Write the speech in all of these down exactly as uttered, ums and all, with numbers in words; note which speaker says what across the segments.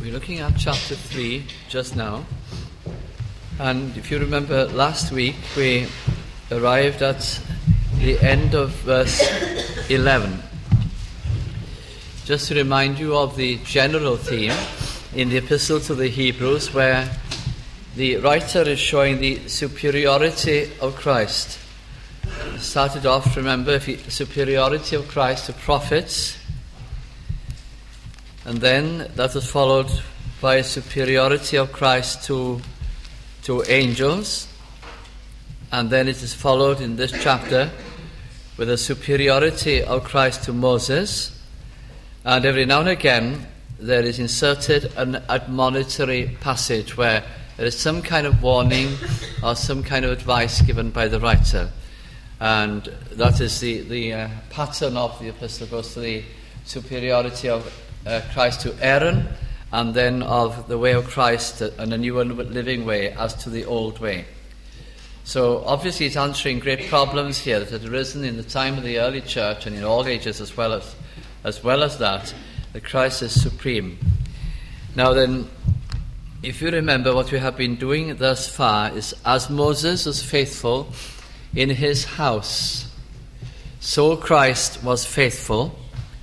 Speaker 1: We're looking at chapter three just now. And if you remember last week, we arrived at the end of verse eleven. Just to remind you of the general theme in the Epistle to the Hebrews, where the writer is showing the superiority of Christ. Started off, remember, the superiority of Christ to prophets, and then that was followed by a superiority of Christ to, to angels, and then it is followed in this chapter with a superiority of Christ to Moses, and every now and again there is inserted an admonitory passage where there is some kind of warning or some kind of advice given by the writer. And that is the, the uh, pattern of the epistle. Goes to the superiority of uh, Christ to Aaron, and then of the way of Christ and a new and living way as to the old way. So obviously it's answering great problems here that had arisen in the time of the early church and in all ages as well as, as well as that, that Christ is supreme. Now then, if you remember, what we have been doing thus far is, as Moses was faithful in his house, so Christ was faithful.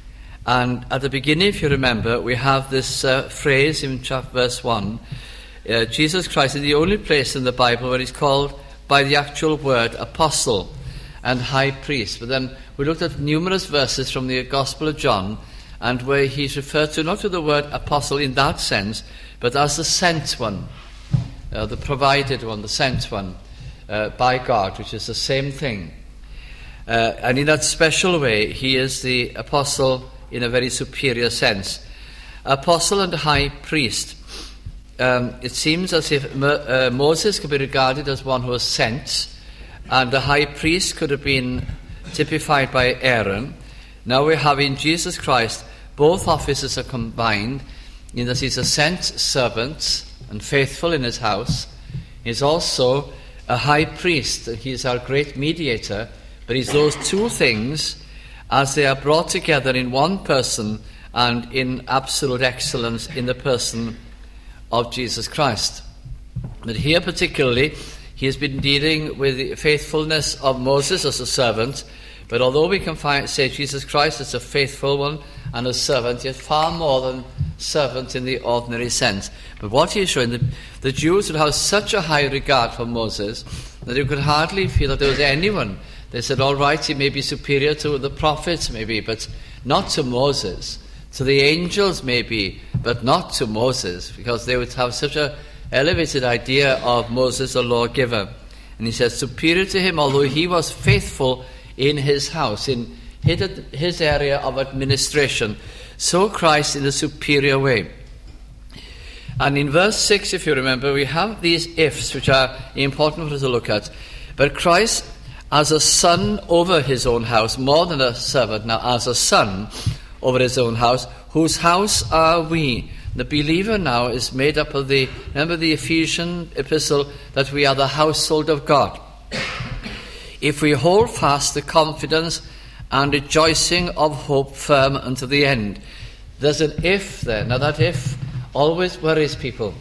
Speaker 1: And at the beginning, if you remember, we have this uh, phrase in chapter verse one. Uh, Jesus Christ is the only place in the Bible where he's called by the actual word apostle and high priest. But then we looked at numerous verses from the Gospel of John, and where he's referred to not to the word apostle in that sense, but as the sent one, uh, the provided one, the sent one. Uh, by God, which is the same thing. Uh, and in that special way, he is the apostle in a very superior sense. Apostle and high priest. Um, it seems as if Mo- uh, Moses could be regarded as one who was sent, and the high priest could have been typified by Aaron. Now we have in Jesus Christ, both offices are combined, in that he's a sent servant and faithful in his house. He's also a high priest. He's our great mediator, but he's those two things as they are brought together in one person and in absolute excellence in the person of Jesus Christ. But here particularly, he has been dealing with the faithfulness of Moses as a servant, but although we can find, say Jesus Christ is a faithful one and a servant, yet far more than servant in the ordinary sense. But what he is showing, the, the Jews would have such a high regard for Moses that you could hardly feel that there was anyone. They said, all right, he may be superior to the prophets, maybe, but not to Moses. To the angels, maybe, but not to Moses, because they would have such an elevated idea of Moses, the lawgiver. And he says, superior to him, although he was faithful in his house, in his area of administration, so Christ in a superior way. And in verse six, if you remember, we have these ifs which are important for us to look at. But Christ as a son over his own house, more than a servant now, as a son over his own house, whose house are we? The believer now is made up of the, remember the Ephesian epistle, that we are the household of God. If we hold fast the confidence and rejoicing of hope firm unto the end. There's an if there. Now that if always worries people.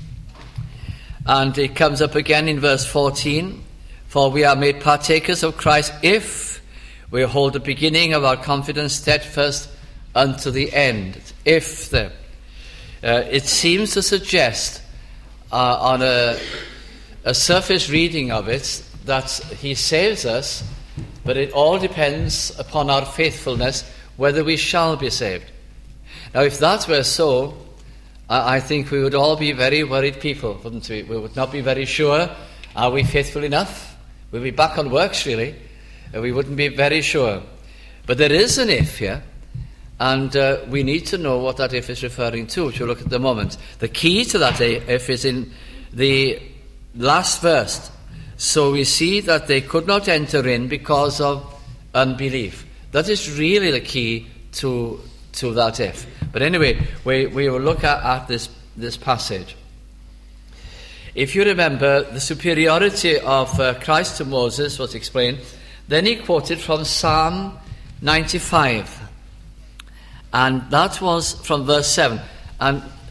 Speaker 1: And it comes up again in verse fourteen. For we are made partakers of Christ if we hold the beginning of our confidence steadfast unto the end. If there. Uh, it seems to suggest uh, on a, a surface reading of it that he saves us, but it all depends upon our faithfulness whether we shall be saved. Now, if that were so, I think we would all be very worried people, wouldn't we? We would not be very sure. Are we faithful enough? We'll be back on works, really. We wouldn't be very sure. But there is an if here, and uh, we need to know what that if is referring to, which we'll look at the moment. The key to that if is in the last verse. So we see that they could not enter in because of unbelief. That is really the key to to that if. But anyway, we, we will look at, at this, this passage. If you remember, the superiority of uh, Christ to Moses was explained. Then he quoted from Psalm ninety-five. And that was from verse seven. And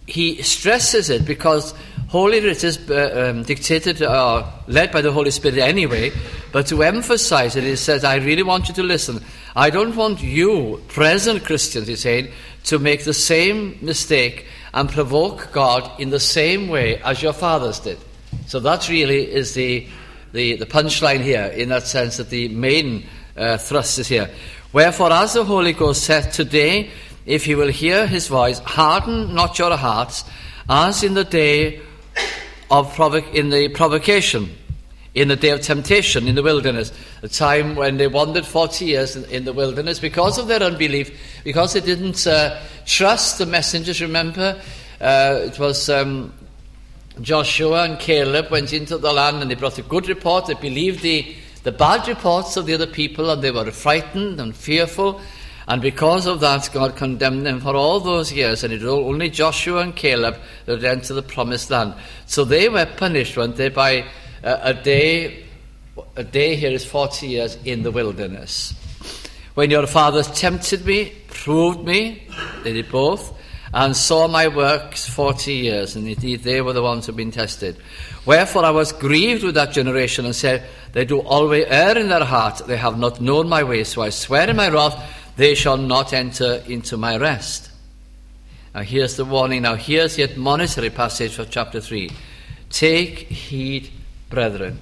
Speaker 1: he stresses it because Holy Writ is uh, um, dictated or uh, led by the Holy Spirit anyway, but to emphasize it, he says, I really want you to listen. I don't want you, present Christians, he's saying, to make the same mistake and provoke God in the same way as your fathers did. So that really is the, the, the punchline here, in that sense that the main uh, thrust is here. Wherefore, as the Holy Ghost saith today, if you will hear his voice, harden not your hearts, as in the day of provo- in the provocation, in the day of temptation in the wilderness, a time when they wandered forty years in, in the wilderness because of their unbelief, because they didn't uh, trust the messengers. Remember, uh, it was um, Joshua and Caleb went into the land and they brought a good report. They believed the, the bad reports of the other people, and they were frightened and fearful. And because of that, God condemned them for all those years, and it was only Joshua and Caleb that would enter the promised land. So they were punished, weren't they, by uh, a day, a day here is forty years in the wilderness. When your fathers tempted me, proved me, they did both, and saw my works forty years, and indeed they were the ones who had been tested. Wherefore I was grieved with that generation, and said, they do always err in their heart, they have not known my ways, so I swear in my wrath, they shall not enter into my rest. Now here's the warning. Now here's the admonitory passage for chapter three. Take heed, brethren.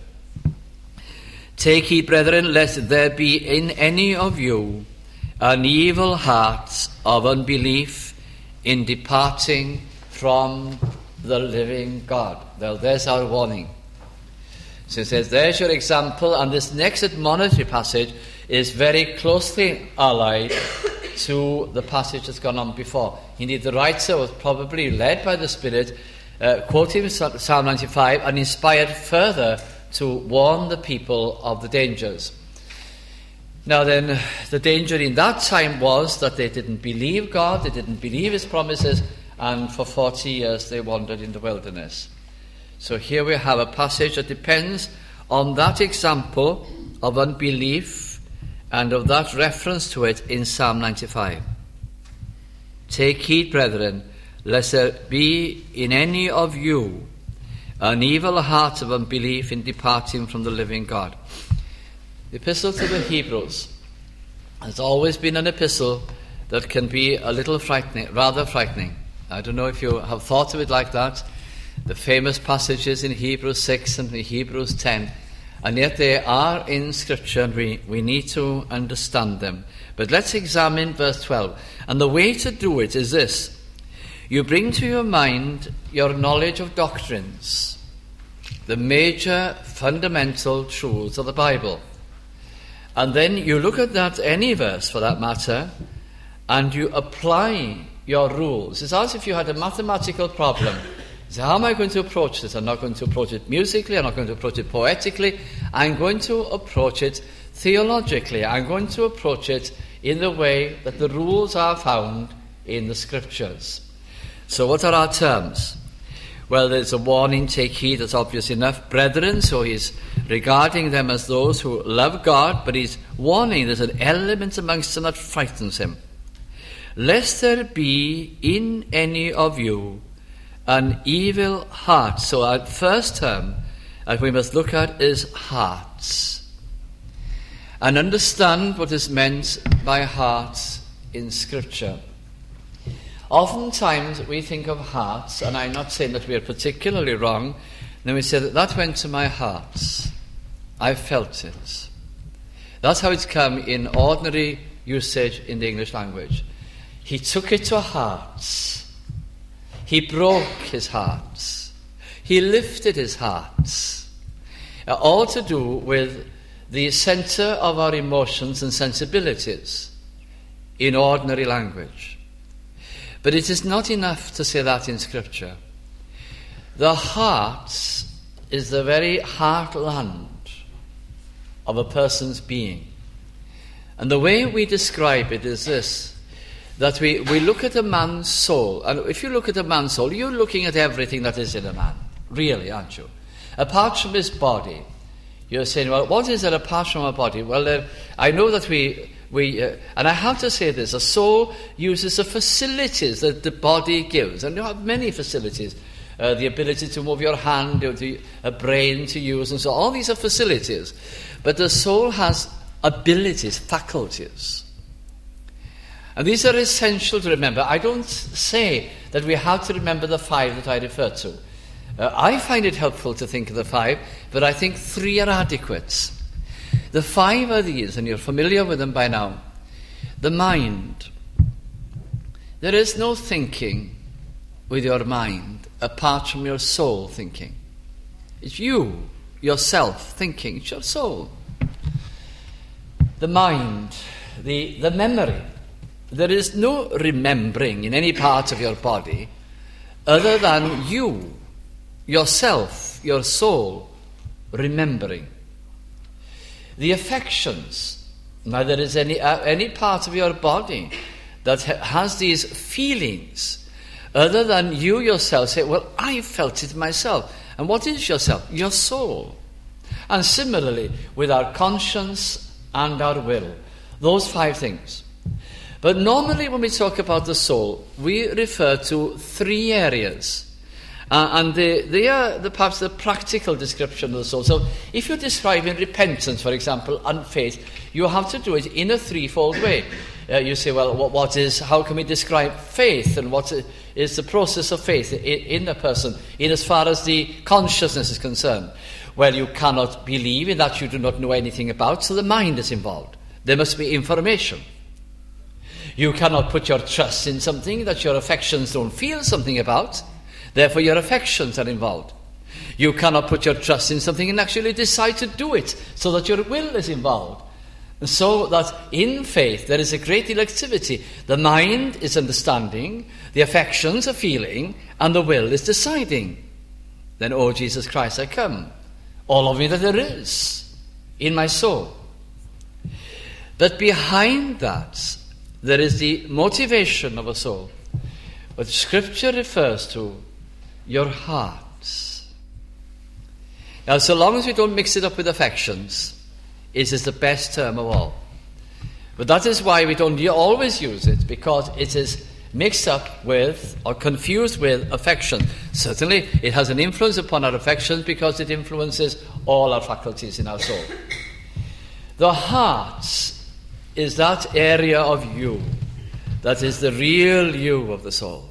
Speaker 1: Take heed, brethren, lest there be in any of you an evil heart of unbelief in departing from the living God. Well, there's our warning. So it says, there's your example, and this next admonitory passage is very closely allied to the passage that's gone on before. Indeed, the writer was probably led by the Spirit, uh, quoting Psalm ninety-five, and inspired further to warn the people of the dangers. Now then, the danger in that time was that they didn't believe God, they didn't believe his promises, and for forty years they wandered in the wilderness. So here we have a passage that depends on that example of unbelief and of that reference to it in Psalm ninety-five. Take heed, brethren, lest there be in any of you an evil heart of unbelief in departing from the living God. The epistle to the Hebrews has always been an epistle that can be a little frightening, rather frightening. I don't know if you have thought of it like that. The famous passages in Hebrews six and in Hebrews ten, and yet they are in Scripture, and we, we need to understand them. But let's examine verse twelve. And the way to do it is this. You bring to your mind your knowledge of doctrines, the major fundamental truths of the Bible. And then you look at that, any verse for that matter, and you apply your rules. It's as if you had a mathematical problem. So how am I going to approach this? I'm not going to approach it musically, I'm not going to approach it poetically, I'm going to approach it theologically. I'm going to approach it in the way that the rules are found in the Scriptures. So what are our terms? Well, there's a warning, take heed, that's obvious enough. Brethren, so he's regarding them as those who love God, but he's warning there's an element amongst them that frightens him. Lest there be in any of you an evil heart. So our first term that we must look at is hearts. And understand what is meant by hearts in Scripture. Oftentimes we think of hearts, and I'm not saying that we are particularly wrong, then we say that that went to my heart. I felt it. That's how it's come in ordinary usage in the English language. He took it to heart. He broke his heart. He lifted his heart. Uh, all to do with the center of our emotions and sensibilities in ordinary language. But it is not enough to say that in Scripture. The heart is the very heartland of a person's being. And the way we describe it is this, that we, we look at a man's soul, and if you look at a man's soul, you're looking at everything that is in a man, really, aren't you? Apart from his body, you're saying, well, what is there apart from our body? Well, there, I know that we we uh, and I have to say this, a soul uses the facilities that the body gives, and you have many facilities. Uh, the ability to move your hand, or the, a brain to use, and so all these are facilities. But the soul has abilities, faculties. And these are essential to remember. I don't say that we have to remember the five that I refer to. Uh, I find it helpful to think of the five, but I think three are adequate. The five are these, and you're familiar with them by now. The mind. There is no thinking with your mind apart from your soul thinking. It's you, yourself, thinking. It's your soul. The mind, the, the memory. There is no remembering in any part of your body other than you, yourself, your soul, remembering. The affections. Now there is any, uh, any part of your body that ha- has these feelings other than you yourself say, well, I felt it myself. And what is yourself? Your soul. And similarly, with our conscience and our will. Those five things. But normally when we talk about the soul, we refer to three areas. Uh, and they, they are the, perhaps the practical description of the soul. So if you're describing repentance, for example, and faith, you have to do it in a threefold way. Uh, you say, well, what, what is, how can we describe faith, and what is the process of faith in, in a person, in as far as the consciousness is concerned? Well, you cannot believe in that you do not know anything about, so the mind is involved. There must be information. You cannot put your trust in something that your affections don't feel something about, therefore your affections are involved. You cannot put your trust in something and actually decide to do it, so that your will is involved. So that in faith there is a great deal of activity. The mind is understanding, the affections are feeling, and the will is deciding. Then, oh Jesus Christ, I come. All of me that there is in my soul. But behind that, there is the motivation of a soul. What Scripture refers to, your heart. Now, so long as we don't mix it up with affections, it is the best term of all. But that is why we don't always use it, because it is mixed up with or confused with affection. Certainly, it has an influence upon our affections because it influences all our faculties in our soul. The heart is that area of you that is the real you of the soul.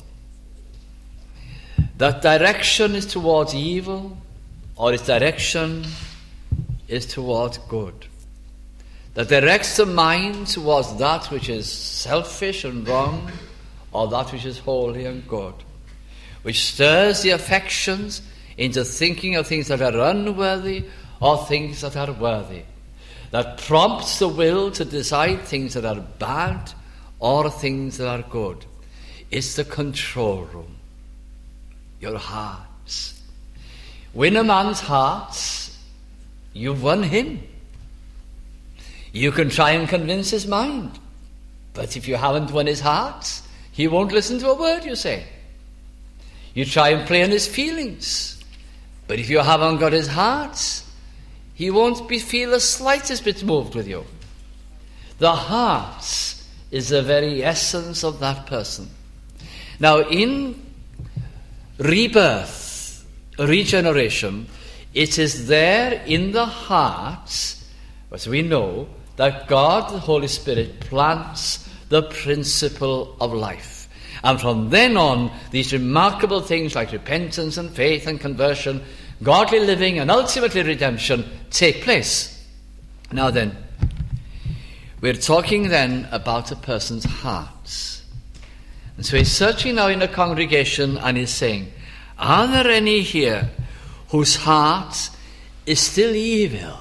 Speaker 1: That direction is towards evil, or its direction is towards good. That directs the mind towards that which is selfish and wrong, or that which is holy and good. Which stirs the affections into thinking of things that are unworthy or things that are worthy. That prompts the will to decide things that are bad or things that are good. It's the control room. Your hearts. Win a man's hearts, you've won him. You can try and convince his mind, but if you haven't won his heart, he won't listen to a word you say. You try and play on his feelings, but if you haven't got his heart, he won't be feel the slightest bit moved with you. The heart is the very essence of that person. Now, in rebirth, regeneration, it is there in the heart, as we know, that God, the Holy Spirit, plants the principle of life. And from then on, these remarkable things like repentance and faith and conversion, godly living and ultimately redemption take place. Now then, we're talking then about a person's heart. And so he's searching now in a congregation and he's saying, are there any here whose heart is still evil?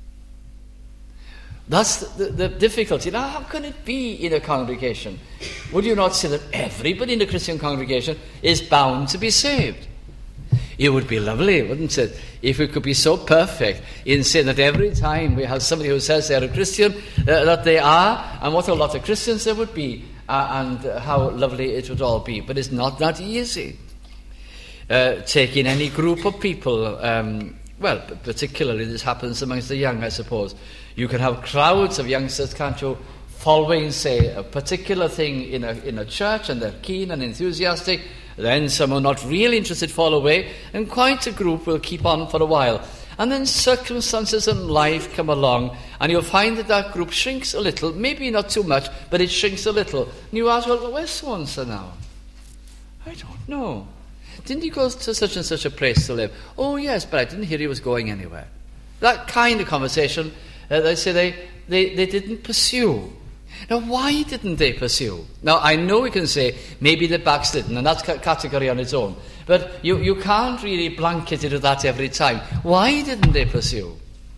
Speaker 1: That's the, the, the difficulty. Now, how can it be in a congregation? Would you not say that everybody in the Christian congregation is bound to be saved? It would be lovely, wouldn't it, if we could be so perfect in saying that every time we have somebody who says they're a Christian, uh, that they are, and what a lot of Christians there would be, uh, and uh, how lovely it would all be. But it's not that easy. Uh, taking any group of people, um, well, particularly this happens amongst the young, I suppose. You can have crowds of youngsters, can't you, following, say, a particular thing in a, in a church, and they're keen and enthusiastic. Then some are not really interested, fall away, and quite a group will keep on for a while. And then circumstances in life come along, and you'll find that that group shrinks a little, maybe not too much, but it shrinks a little. And you ask, well, where's so-and-so now? I don't know. Didn't he go to such and such a place to live? Oh, yes, but I didn't hear he was going anywhere. That kind of conversation, uh, they say they, they, they didn't pursue. Now, why didn't they pursue? Now, I know we can say maybe they backslidden, and that's a category on its own. But you, you can't really blanket it with that every time. Why didn't they pursue?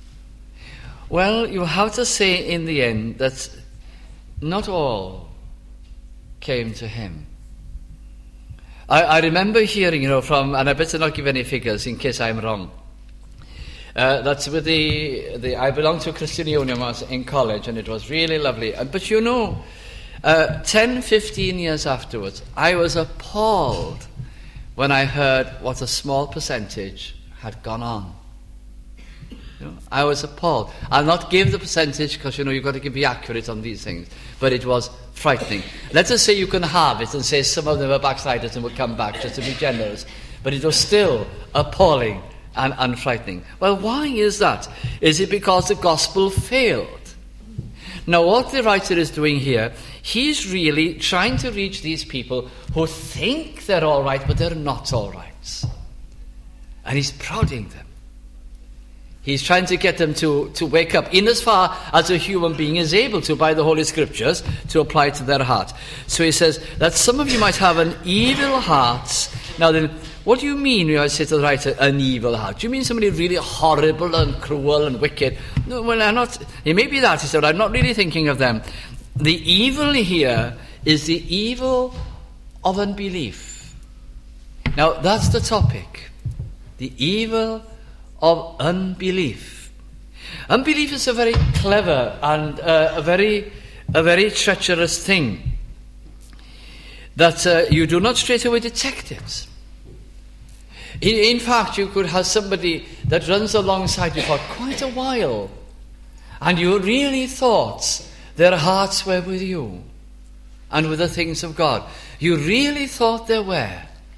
Speaker 1: Well, you have to say in the end that not all came to him. I, I remember hearing, you know, from, and I better not give any figures in case I'm wrong, uh, that's with the, the, I belonged to a Christian Union when I was in college, and it was really lovely. Uh, but you know, uh, ten, fifteen years afterwards, I was appalled when I heard what a small percentage had gone on. You know, I was appalled. I'll not give the percentage because, you know, you've got to be accurate on these things. But it was frightening. Let us say you can halve it and say some of them were backsliders and would come back, just to be generous. But it was still appalling and, and frightening. Well, why is that? Is it because the gospel failed? Now, what the writer is doing here, he's really trying to reach these people who think they're all right, but they're not all right. And he's prodding them. He's trying to get them to, to wake up, in as far as a human being is able to, by the Holy Scriptures, to apply to their heart. So he says that some of you might have an evil heart. Now then, what do you mean when I say to the writer, an evil heart? Do you mean somebody really horrible and cruel and wicked? No, well, I'm not. It may be that, he said, I'm not really thinking of them. The evil here is the evil of unbelief. Now, that's the topic. The evil of unbelief. Unbelief is a very clever and uh, a very a very treacherous thing that uh, you do not straight away detect it. In, in fact, you could have somebody that runs alongside you for quite a while, and you really thought their hearts were with you and with the things of God. You really thought they were.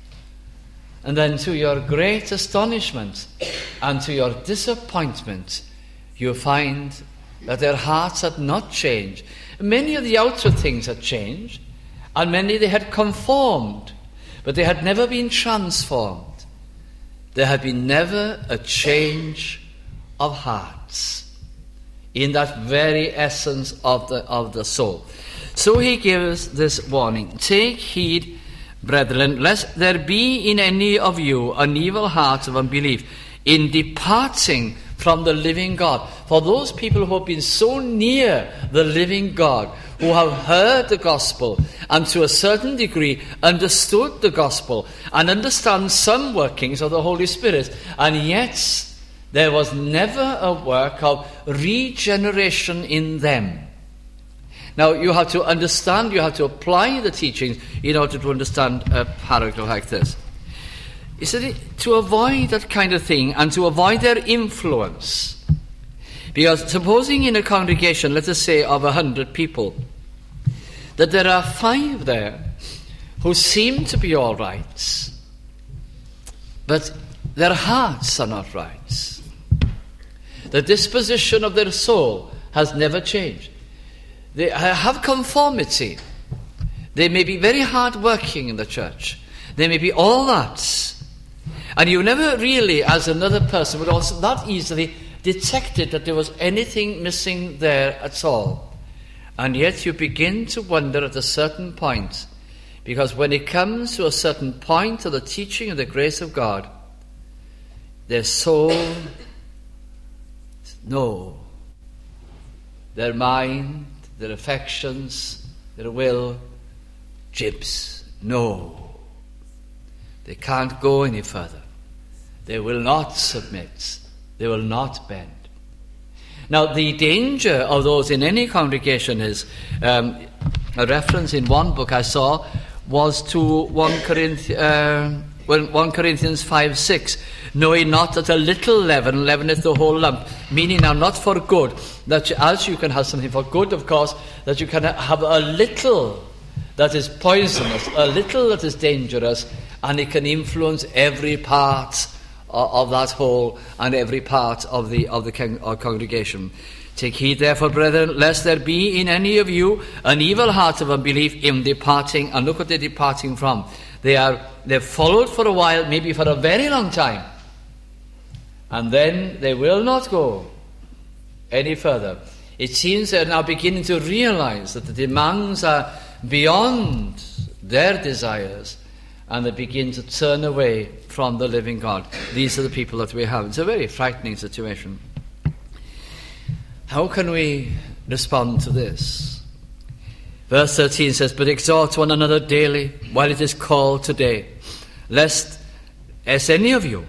Speaker 1: And then, to your great astonishment and to your disappointment, you find that their hearts had not changed. Many of the outer things had changed, and many they had conformed, but they had never been transformed. There had been never a change of hearts in that very essence of the of the soul. So he gives this warning: take heed, brethren, lest there be in any of you an evil heart of unbelief in departing from the living God. For those people who have been so near the living God, who have heard the gospel and to a certain degree understood the gospel and understand some workings of the Holy Spirit, and yet there was never a work of regeneration in them. Now, you have to understand, you have to apply the teachings in order to understand a paragraph like this. He said to avoid that kind of thing and to avoid their influence. Because supposing in a congregation, let us say, of a hundred people, that there are five there who seem to be all right, but their hearts are not right. The disposition of their soul has never changed. They have conformity. They may be very hard working in the church. They may be all that. And you never really, as another person, would also that easily detected that there was anything missing there at all. And yet you begin to wonder at a certain point, because when it comes to a certain point of the teaching of the grace of God, their soul, no. Their mind, their affections, their will, jibs, no. They can't go any further. They will not submit. They will not bend. Now, the danger of those in any congregation is, um, a reference in one book I saw was to First Corinthians, uh, when First Corinthians five six, know ye not that a little leaven leaveneth the whole lump, meaning now not for good, that you, as you can have something for good, of course, that you can have a little that is poisonous, a little that is dangerous, and it can influence every part of, of that whole and every part of the of the con- of congregation. Take heed, therefore, brethren, lest there be in any of you an evil heart of unbelief in departing. And look what they're departing from. They are they've followed for a while, maybe for a very long time, and then they will not go any further. It seems they're now beginning to realize that the demands are beyond their desires, and they begin to turn away from the living God. These are the people that we have. It's a very frightening situation. How can we respond to this? Verse thirteen says, but exhort one another daily while it is called today, lest as any of you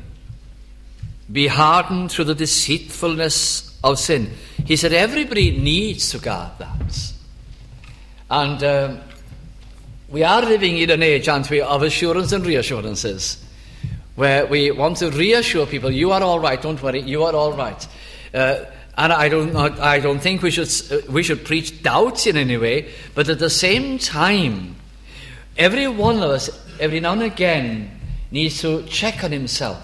Speaker 1: be hardened through the deceitfulness of sin. He said everybody needs to guard that. And um, we are living in an age, aren't we, of assurance and reassurances, where we want to reassure people, you are all right, don't worry, you are all right. Uh, And I don't, I don't think we should we should preach doubts in any way, but at the same time, every one of us, every now and again, needs to check on himself.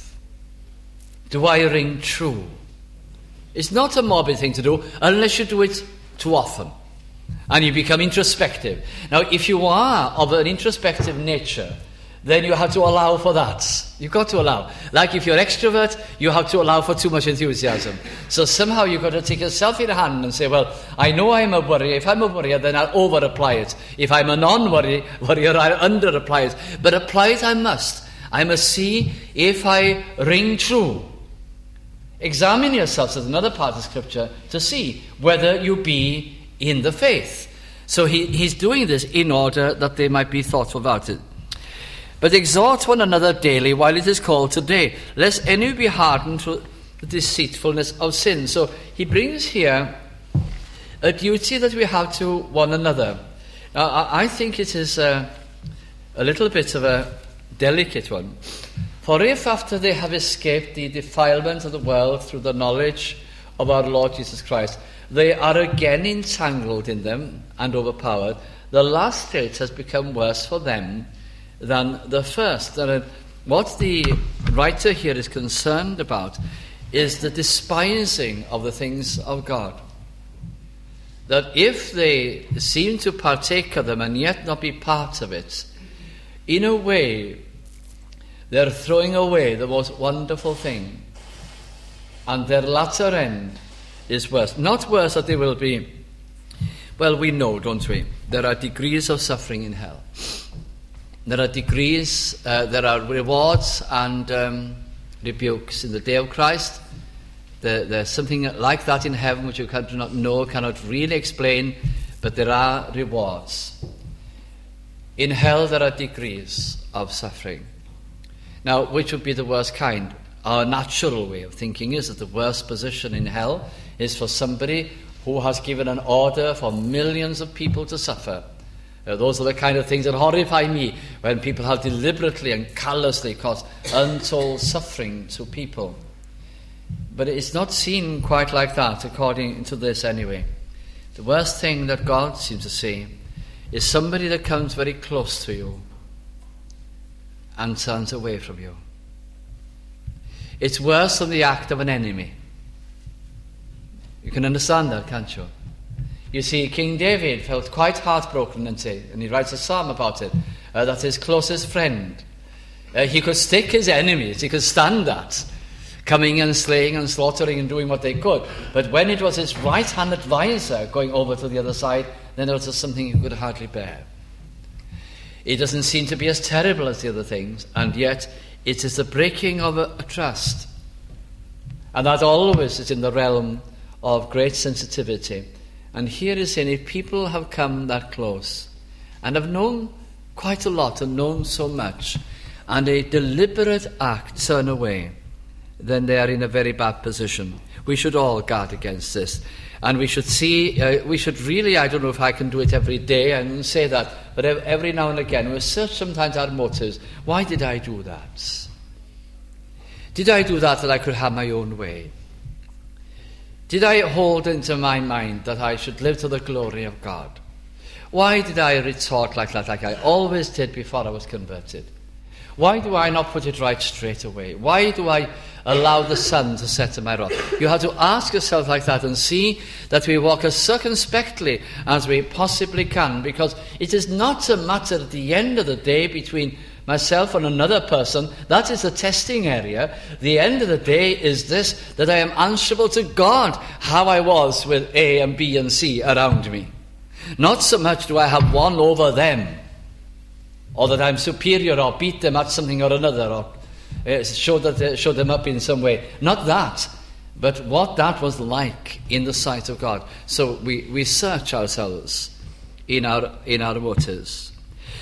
Speaker 1: Do I ring true? It's not a morbid thing to do unless you do it too often, and you become introspective. Now, if you are of an introspective nature, then you have to allow for that. You've got to allow. Like if you're extrovert, you have to allow for too much enthusiasm. So somehow you've got to take yourself in hand and say, well, I know I'm a worrier. If I'm a worrier, then I'll over-apply it. If I'm a non-worrier, worrier, I'll under-apply it. But apply it I must. I must see if I ring true. Examine yourself, says another part of Scripture, to see whether you be in the faith. So he, he's doing this in order that they might be thoughtful about it. But exhort one another daily while it is called today, lest any be hardened through the deceitfulness of sin. So he brings here a duty that we have to one another. Now, I think it is a, a little bit of a delicate one. For if after they have escaped the defilement of the world through the knowledge of our Lord Jesus Christ, they are again entangled in them and overpowered, the last state has become worse for them than the first. And what the writer here is concerned about is the despising of the things of God. That if they seem to partake of them and yet not be part of it, in a way they're throwing away the most wonderful thing, and their latter end is worse. Not worse that they will be, well, we know, don't we? There are degrees of suffering in hell. There are degrees, uh, there are rewards and um, rebukes in the day of Christ. There, there's something like that in heaven which you can, do not know, cannot really explain, but there are rewards. In hell there are degrees of suffering. Now, which would be the worst kind? Our natural way of thinking is that the worst position in hell is for somebody who has given an order for millions of people to suffer. Uh, those are the kind of things that horrify me, when people have deliberately and callously caused untold suffering to people. But it's not seen quite like that, according to this anyway. The worst thing that God seems to see is somebody that comes very close to you and turns away from you. It's worse than the act of an enemy. You can understand that, can't you? You see, King David felt quite heartbroken, and he writes a psalm about it, uh, that his closest friend, uh, he could stick his enemies, he could stand that, coming and slaying and slaughtering and doing what they could. But when it was his right-hand advisor going over to the other side, then it was just something he could hardly bear. It doesn't seem to be as terrible as the other things, and yet it is the breaking of a, a trust. And that always is in the realm of great sensitivity. And here is saying, if people have come that close and have known quite a lot and known so much, and a deliberate act turn away, then they are in a very bad position. we should all guard against this. And we should see, uh, we should really, I don't know if I can do it every day and say that, but every now and again, we search sometimes our motives. Why did I do that? Did I do that that I could have my own way? Did I hold into my mind that I should live to the glory of God? Why did I retort like that, like I always did before I was converted? Why do I not put it right straight away? Why do I allow the sun to set in my wrath? You have to ask yourself like that and see that we walk as circumspectly as we possibly can, because it is not a matter at the end of the day between myself and another person. That is the testing area. The end of the day is this, that I am answerable to God how I was with A and B and C around me. Not so much do I have one over them, or that I'm superior or beat them at something or another, or uh, show, that, uh, show them up in some way. Not that, but what that was like in the sight of God. So we, we search ourselves in our, in our motives.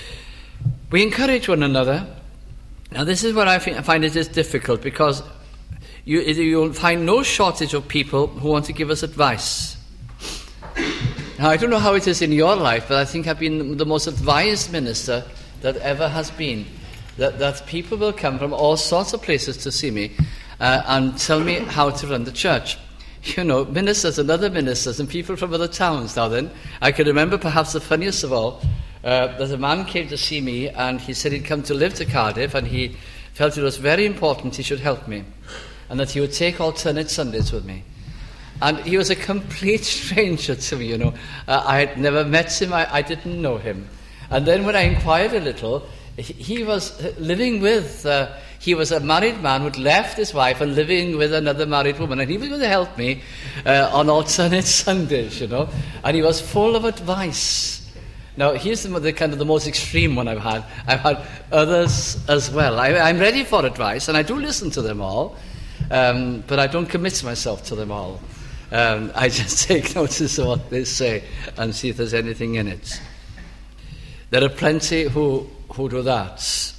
Speaker 1: We encourage one another. Now this is where I find it is difficult, because you, you'll find no shortage of people who want to give us advice. Now I don't know how it is in your life, but I think I've been the most advised minister that ever has been. That, that people will come from all sorts of places to see me uh, and tell me how to run the church. You know, ministers and other ministers and people from other towns now then. I can remember perhaps the funniest of all, uh, that a man came to see me and he said he'd come to live to Cardiff and he felt it was very important he should help me and that he would take alternate Sundays with me. And he was a complete stranger to me, you know. Uh, I had never met him, I, I didn't know him. And then when I inquired a little, he, he was living with, uh, he was a married man who'd left his wife and living with another married woman. And he was going to help me uh, on alternate Sundays, you know. And he was full of advice. Now, here's the, the kind of the most extreme one I've had. I've had others as well. I, I'm ready for advice, and I do listen to them all, um, but I don't commit myself to them all. Um, I just take notice of what they say and see if there's anything in it. There are plenty who, who do that.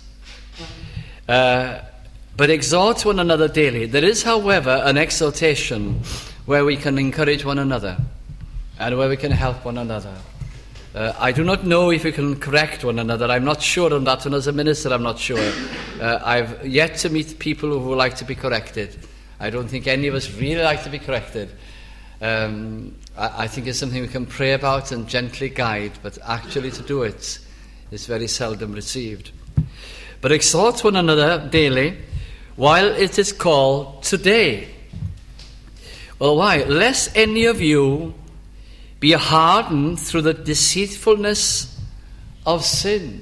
Speaker 1: Uh, but exhort one another daily. There is, however, an exhortation where we can encourage one another and where we can help one another. Uh, I do not know if we can correct one another. I'm not sure on that, and as a minister I'm not sure. Uh, I've yet to meet people who like to be corrected. I don't think any of us really like to be corrected. Um, I, I think it's something we can pray about and gently guide, but actually to do it is very seldom received. But exhort one another daily while it is called today. Well, why? Lest any of you be hardened through the deceitfulness of sin.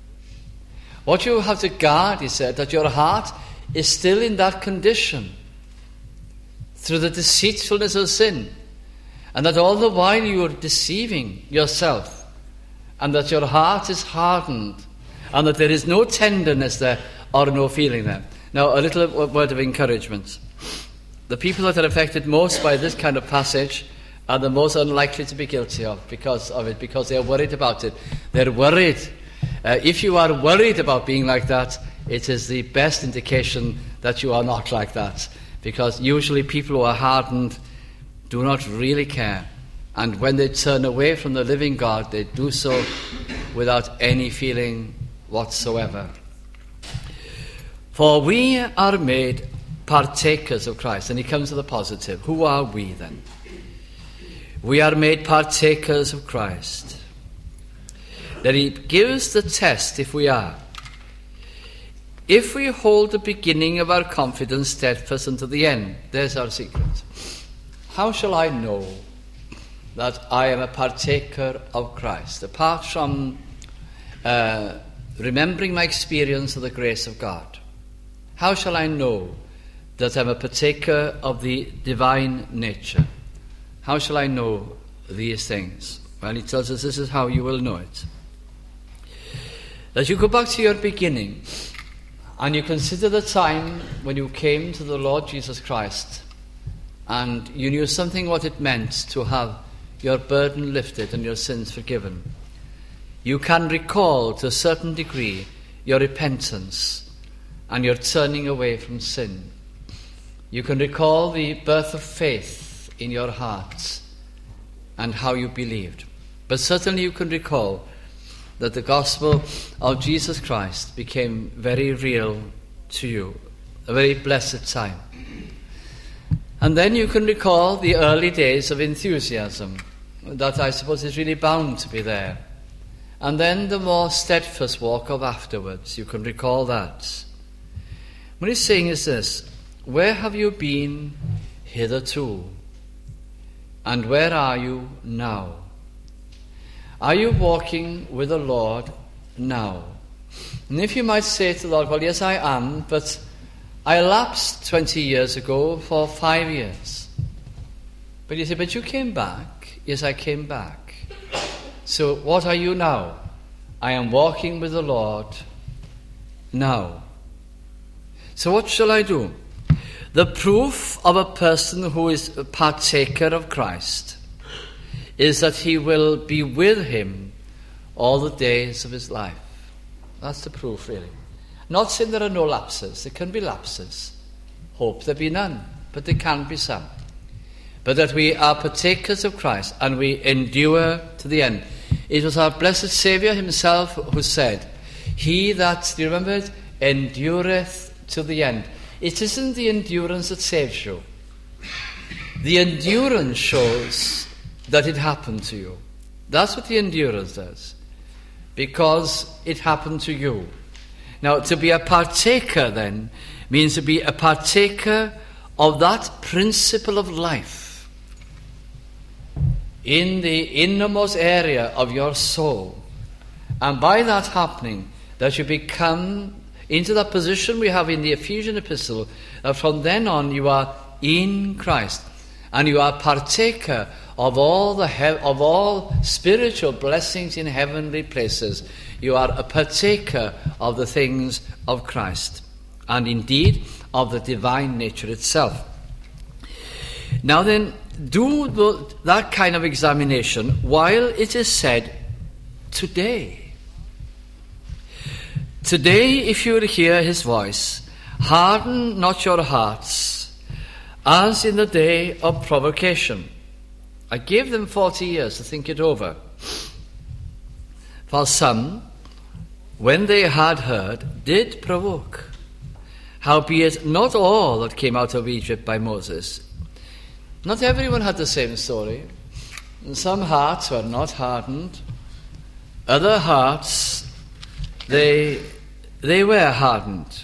Speaker 1: What you have to guard, he said, that your heart is still in that condition through the deceitfulness of sin, and that all the while you are deceiving yourself, and that your heart is hardened, and that there is no tenderness there or no feeling there. Now, a little word of encouragement. The people that are affected most by this kind of passage are the most unlikely to be guilty of because of it, because they are worried about it. They're worried. Uh, if you are worried about being like that, it is the best indication that you are not like that. Because usually people who are hardened do not really care. And when they turn away from the living God, they do so without any feeling whatsoever. For we are made partakers of Christ. And he comes to the positive. Who are we then? We are made partakers of Christ. Then he gives the test if we are. If we hold the beginning of our confidence steadfast unto the end, there's our secret. How shall I know that I am a partaker of Christ? Apart from uh, remembering my experience of the grace of God, how shall I know that I'm a partaker of the divine nature? How shall I know these things? Well, he tells us this is how you will know it. That you go back to your beginning, and you consider the time when you came to the Lord Jesus Christ and you knew something what it meant to have your burden lifted and your sins forgiven. You can recall to a certain degree your repentance and your turning away from sin. You can recall the birth of faith in your hearts and how you believed. But certainly you can recall that the gospel of Jesus Christ became very real to you, a very blessed time. And then you can recall the early days of enthusiasm that I suppose is really bound to be there. And then the more steadfast walk of afterwards, you can recall that. What he's saying is this: where have you been hitherto? And where are you now? Are you walking with the Lord now? And if you might say to the Lord, well, yes, I am, but I lapsed twenty years ago for five years. But you say, but you came back. Yes, I came back. So what are you now? I am walking with the Lord now. So what shall I do? The proof of a person who is a partaker of Christ is that he will be with him all the days of his life. That's the proof, really. Not saying there are no lapses. There can be lapses. Hope there be none, but there can be some. But that we are partakers of Christ and we endure to the end. It was our blessed Saviour himself who said, he that, do you remember it, endureth to the end. It isn't the endurance that saves you. The endurance shows that it happened to you. That's what the endurance does. Because it happened to you. Now, to be a partaker, then, means to be a partaker of that principle of life in the innermost area of your soul. And by that happening, that you become into that position we have in the Ephesian epistle, that from then on you are in Christ, and you are partaker of all the he- of all spiritual blessings in heavenly places. You are a partaker of the things of Christ, and indeed of the divine nature itself. Now then, do the, that kind of examination while it is said today. Today, if you will hear his voice, harden not your hearts, as in the day of provocation. I gave them forty years to think it over. For some, when they had heard, did provoke. Howbeit not all that came out of Egypt by Moses. Not everyone had the same story. And some hearts were not hardened. Other hearts, they, they were hardened.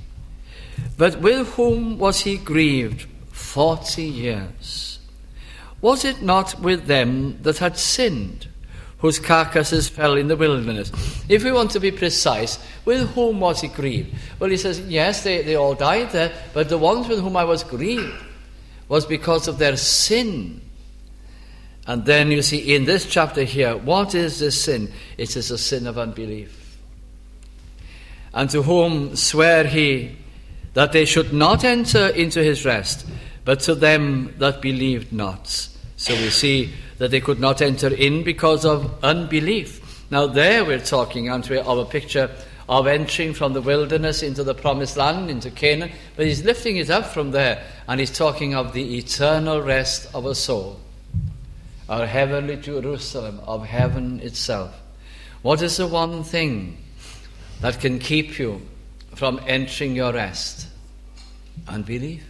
Speaker 1: But with whom was he grieved forty years? Was it not with them that had sinned, whose carcasses fell in the wilderness? If we want to be precise, with whom was he grieved? Well, he says, yes, they, they all died there, but the ones with whom I was grieved was because of their sin. And then you see in this chapter here, what is this sin? It is a sin of unbelief. And to whom sware he that they should not enter into his rest, but to them that believed not. So we see that they could not enter in because of unbelief. Now there we're talking, aren't we, of a picture of entering from the wilderness into the promised land, into Canaan. But he's lifting it up from there, and he's talking of the eternal rest of a soul. Our heavenly Jerusalem, of heaven itself. What is the one thing that can keep you from entering your rest? Unbelief.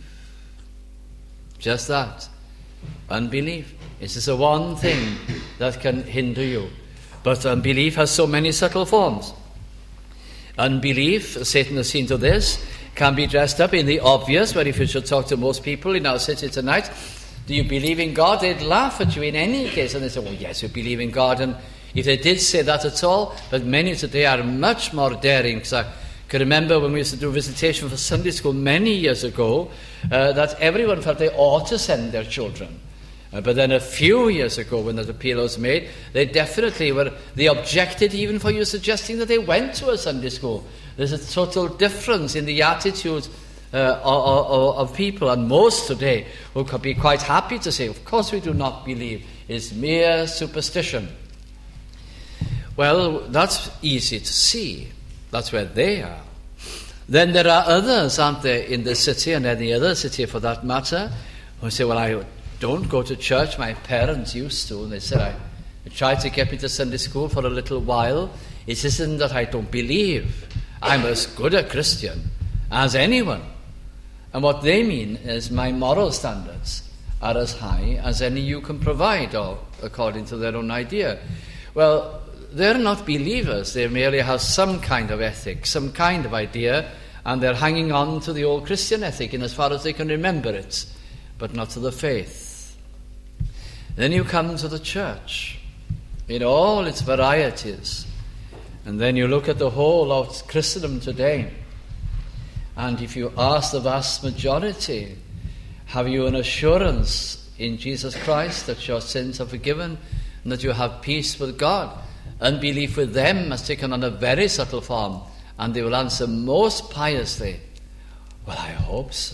Speaker 1: Just that. Unbelief. This is the one thing that can hinder you. But unbelief has so many subtle forms. Unbelief, Satan has seen to this, can be dressed up in the obvious, where if you should talk to most people in our city tonight, do you believe in God? They'd laugh at you in any case, and they say, well, yes, we believe in God. And if they did say that at all, but many today are much more daring, because I can remember when we used to do visitation for Sunday school many years ago, uh, that everyone felt they ought to send their children. Uh, but then a few years ago, when that appeal was made, they definitely were, they objected even for you suggesting that they went to a Sunday school. There's a total difference in the attitude uh, of, of people, and most today who could be quite happy to say, of course we do not believe, it's mere superstition. Well, that's easy to see. That's where they are. Then there are others, aren't there, in the city and any other city for that matter, who say, well, I don't go to church. My parents used to. And they said, I, they tried to get me to Sunday school for a little while. It isn't that I don't believe. I'm as good a Christian as anyone. And what they mean is my moral standards are as high as any you can provide, or according to their own idea. Well, they're not believers. They merely have some kind of ethic, some kind of idea, and they're hanging on to the old Christian ethic in as far as they can remember it, but not to the faith. Then you come to the church in all its varieties, and then you look at the whole of Christendom today, and if you ask the vast majority, have you an assurance in Jesus Christ that your sins are forgiven and that you have peace with God? Unbelief with them has taken on a very subtle form, and they will answer most piously, well, I hope so.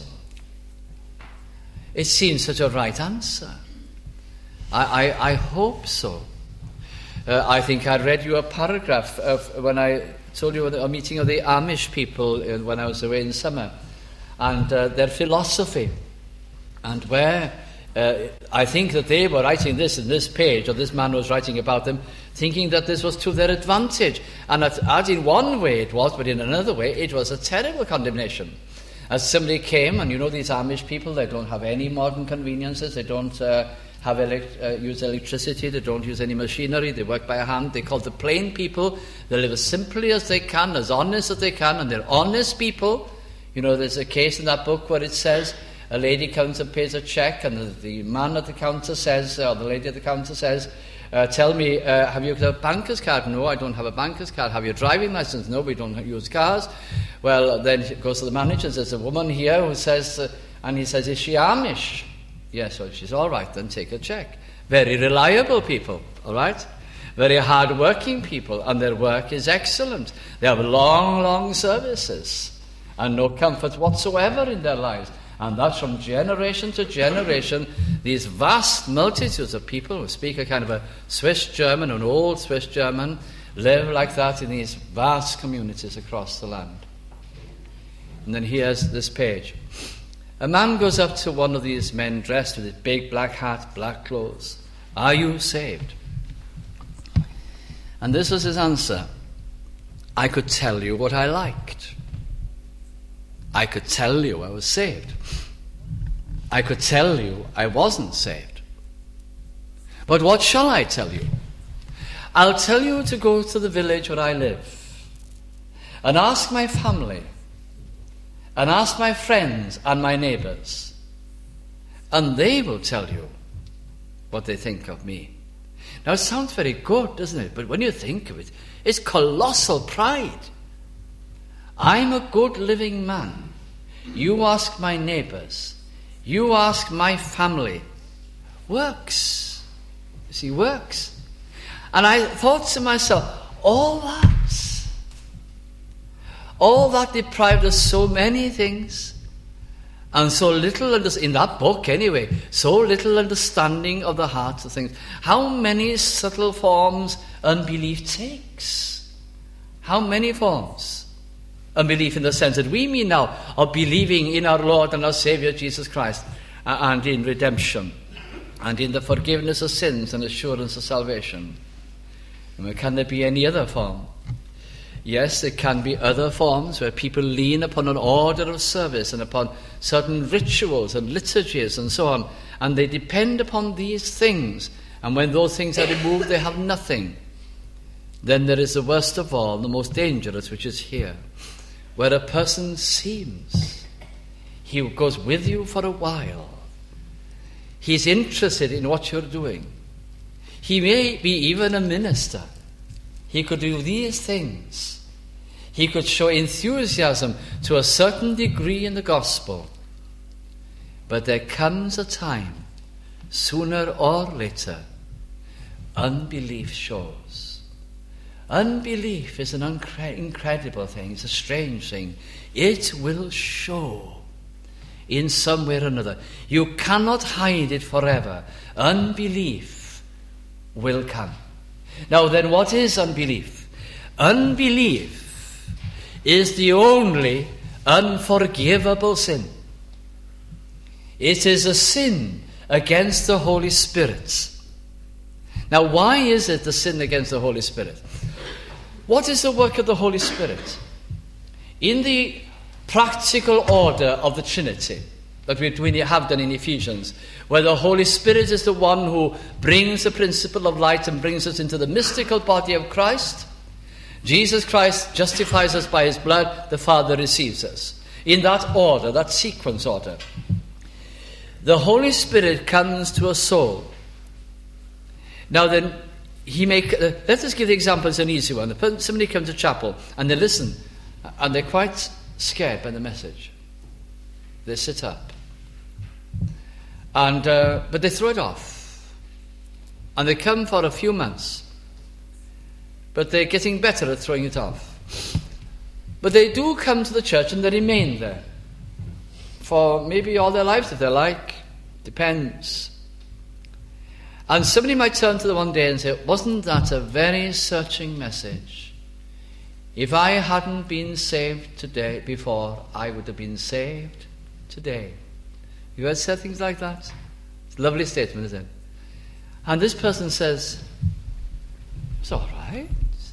Speaker 1: It seems such a right answer. I, I, I hope so. Uh, I think I read you a paragraph of when I told you a meeting of the Amish people when I was away in summer, and uh, their philosophy. And where uh, I think that they were writing this in this page, or this man was writing about them, thinking that this was to their advantage. And as, as in one way it was, but in another way it was a terrible condemnation. As somebody came, and you know these Amish people, they don't have any modern conveniences, they don't uh, have elect- uh, use electricity, they don't use any machinery, they work by hand. They call the plain people. They live as simply as they can, as honest as they can, and they're honest people. You know, there's a case in that book where it says, a lady comes and pays a check, and the, the man at the counter says, or the lady at the counter says, uh, tell me, uh, have you got a banker's card? No, I don't have a banker's card. Have you a driving license? No, we don't use cars. Well, then he goes to the manager and says, there's a woman here who says, uh, and he says, is she Amish? Yes, well, she's all right, then take a check. Very reliable people, all right? Very hard-working people, and their work is excellent. They have long, long services, and no comfort whatsoever in their lives. And that's from generation to generation, these vast multitudes of people who speak a kind of a Swiss German, an old Swiss German, live like that in these vast communities across the land. And then here's this page. A man goes up to one of these men dressed with his big black hat, black clothes. Are you saved? And this was his answer. I could tell you what I liked. I could tell you I was saved. I could tell you I wasn't saved. But what shall I tell you? I'll tell you to go to the village where I live and ask my family and ask my friends and my neighbors, and they will tell you what they think of me. Now it sounds very good, doesn't it? But when you think of it, it's colossal pride. I'm a good living man. You ask my neighbors. You ask my family. Works. You see, works. And I thought to myself, all that, all that deprived us so many things, and so little, in that book anyway, so little understanding of the hearts of things. How many subtle forms unbelief takes? How many forms? Unbelief in the sense that we mean now of believing in our Lord and our Saviour Jesus Christ, uh, and in redemption, and in the forgiveness of sins and assurance of salvation. And can there be any other form? Yes, there can be other forms where people lean upon an order of service and upon certain rituals and liturgies and so on, and they depend upon these things, and when those things are removed they have nothing. Then there is the worst of all, the most dangerous, which is here, where a person seems, he goes with you for a while, he's interested in what you're doing, he may be even a minister, he could do these things, he could show enthusiasm to a certain degree in the gospel, but there comes a time, sooner or later, unbelief shows. Unbelief is an uncre- incredible thing. It's a strange thing. It will show in some way or another. You cannot hide it forever. Unbelief will come. Now then, what is unbelief? Unbelief is the only unforgivable sin. It is a sin against the Holy Spirit. Now, why is it the sin against the Holy Spirit? What is the work of the Holy Spirit? In the practical order of the Trinity that we have done in Ephesians, where the Holy Spirit is the one who brings the principle of light and brings us into the mystical body of Christ. Jesus Christ justifies us by his blood, the Father receives us. In that order, that sequence order. The Holy Spirit comes to a soul. Now then, he make. Uh, let us give the example as an easy one. Somebody comes to chapel and they listen, and they're quite scared by the message. They sit up, and uh, but they throw it off, and they come for a few months, but they're getting better at throwing it off. But they do come to the church and they remain there for maybe all their lives if they like. Depends. And somebody might turn to them one day and say, wasn't that a very searching message? If I hadn't been saved today before, I would have been saved today. You ever said things like that? It's a lovely statement, isn't it? And this person says, it's all right.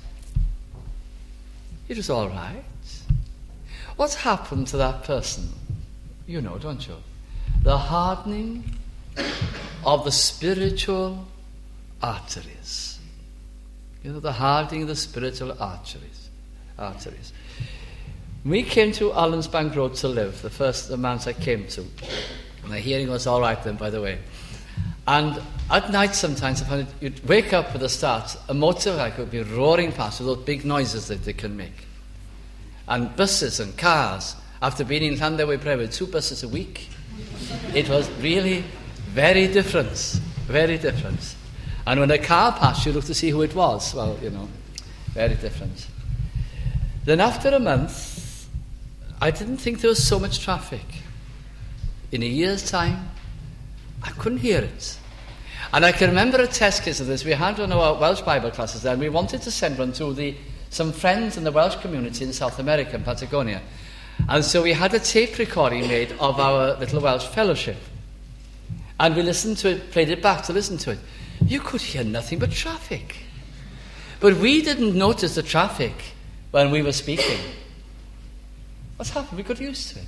Speaker 1: It was all right. What's happened to that person? You know, don't you? The hardening of the spiritual arteries. You know, the hardening of the spiritual arteries. Arteries. We came to Allensbank Road to live, the first the months I came to. My hearing was all right then, by the way. And at night sometimes, if you'd wake up with a start, a motorbike would be roaring past with those big noises that they can make. And buses and cars. After being in Llanddewi Brewy, two buses a week, it was really very different. Very different. And when a car passed, you looked to see who it was. Well, you know, very different. Then after a month, I didn't think there was so much traffic. In a year's time, I couldn't hear it. And I can remember a test case of this. We had one of our Welsh Bible classes there, and we wanted to send one to the, some friends in the Welsh community in South America, in Patagonia. And so we had a tape recording made of our little Welsh fellowship. And we listened to it, played it back to listen to it. You could hear nothing but traffic. But we didn't notice the traffic when we were speaking. What's happened? We got used to it.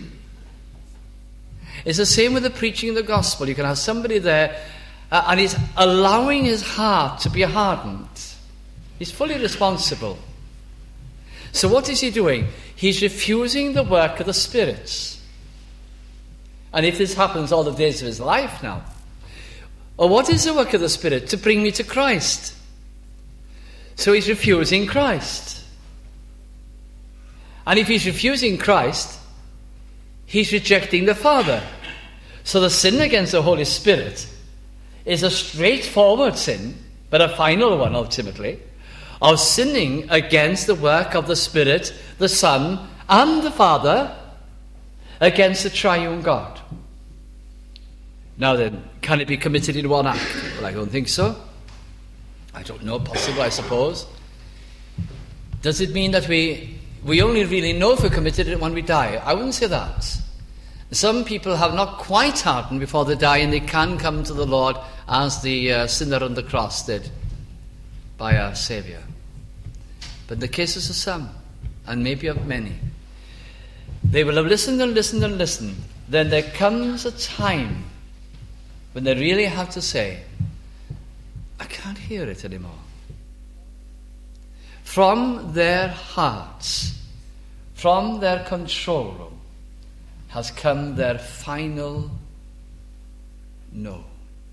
Speaker 1: It's the same with the preaching of the gospel. You can have somebody there uh, and he's allowing his heart to be hardened. He's fully responsible. So what is he doing? He's refusing the work of the spirits. And if this happens all the days of his life now, or what is the work of the Spirit? To bring me to Christ. So he's refusing Christ. And if he's refusing Christ, he's rejecting the Father. So the sin against the Holy Spirit is a straightforward sin, but a final one ultimately, of sinning against the work of the Spirit, the Son, and the Father, against the triune God. Now then, can it be committed in one act? Well, I don't think so. I don't know, possible, I suppose. Does it mean that we we only really know if we committed it when we die? I wouldn't say that. Some people have not quite hardened before they die, and they can come to the Lord as the uh, sinner on the cross did by our Saviour. But in the cases of some, and maybe of many, they will have listened and listened and listened. Then there comes a time when they really have to say, I can't hear it anymore. From their hearts, from their control room, has come their final no.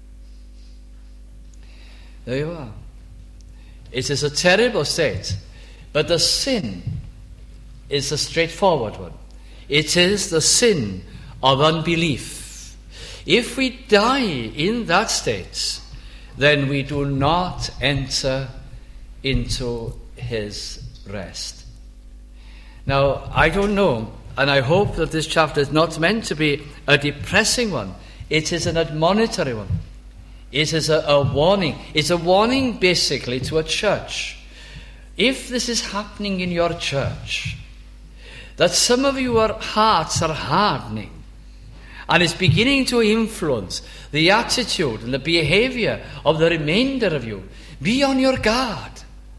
Speaker 1: There you are. It is a terrible state, but the sin is a straightforward one. It is the sin of unbelief. If we die in that state, then we do not enter into his rest. Now, I don't know, and I hope that this chapter is not meant to be a depressing one. It is an admonitory one. It is a, a warning. It's a warning basically to a church. If this is happening in your church, that some of your hearts are hardening, and it's beginning to influence the attitude and the behavior of the remainder of you. Be on your guard.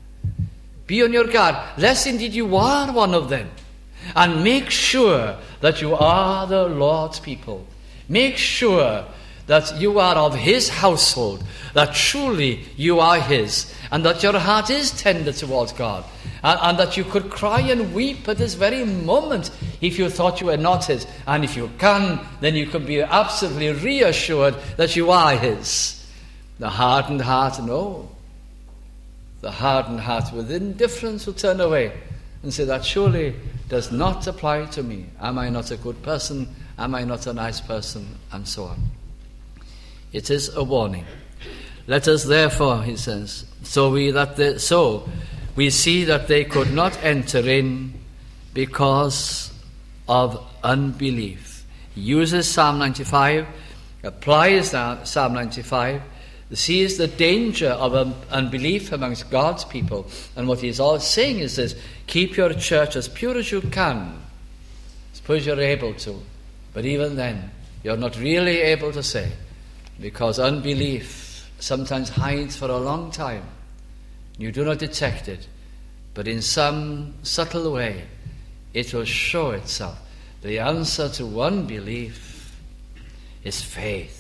Speaker 1: Be on your guard, lest indeed you are one of them. And make sure that you are the Lord's people. Make sure that you are of his household, that truly you are his, and that your heart is tender towards God, and, and that you could cry and weep at this very moment if you thought you were not his. And if you can, then you can be absolutely reassured that you are his. The hardened heart, no. The hardened heart with indifference will turn away and say, that surely does not apply to me. Am I not a good person? Am I not a nice person? And so on. It is a warning. Let us therefore, he says, so we that they, so we see that they could not enter in because of unbelief. He uses Psalm ninety-five, applies Psalm ninety-five, sees the danger of um, unbelief amongst God's people. And what he's all saying is this: keep your church as pure as you can. Suppose you're able to. But even then, you're not really able to say, because unbelief sometimes hides for a long time. You do not detect it, but in some subtle way, it will show itself. The answer to unbelief is faith.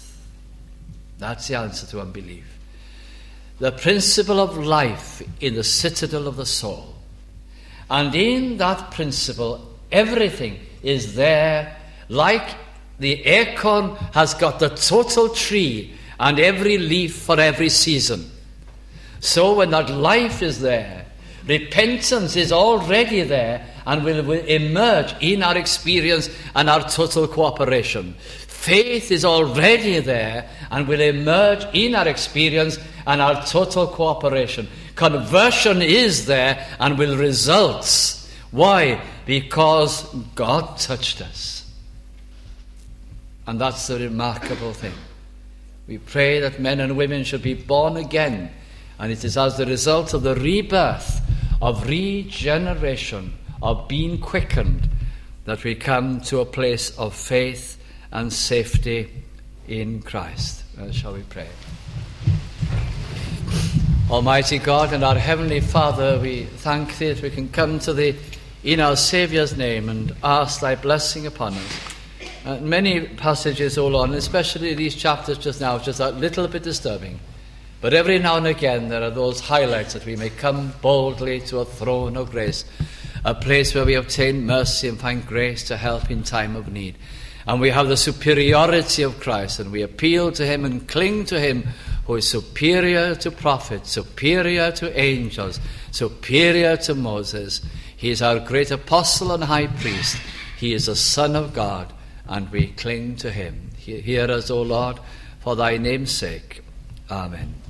Speaker 1: That's the answer to unbelief. The principle of life in the citadel of the soul. And in that principle, everything is there, like the acorn has got the total tree and every leaf for every season. So when that life is there, repentance is already there and will, will emerge in our experience and our total cooperation. Faith is already there and will emerge in our experience and our total cooperation. Conversion is there and will result. Why? Because God touched us. And that's the remarkable thing. We pray that men and women should be born again. And it is as the result of the rebirth, of regeneration, of being quickened, that we come to a place of faith and safety in Christ. Well, shall we pray? Almighty God and our Heavenly Father, we thank Thee that we can come to Thee in our Saviour's name and ask Thy blessing upon us. Uh, many passages, O Lord, and especially these chapters just now, just a little bit disturbing. But every now and again there are those highlights that we may come boldly to a throne of grace, a place where we obtain mercy and find grace to help in time of need. And we have the superiority of Christ, and we appeal to him and cling to him who is superior to prophets, superior to angels, superior to Moses. He is our great apostle and high priest. He is the Son of God, and we cling to him. Hear us, O Lord, for thy name's sake. Amen.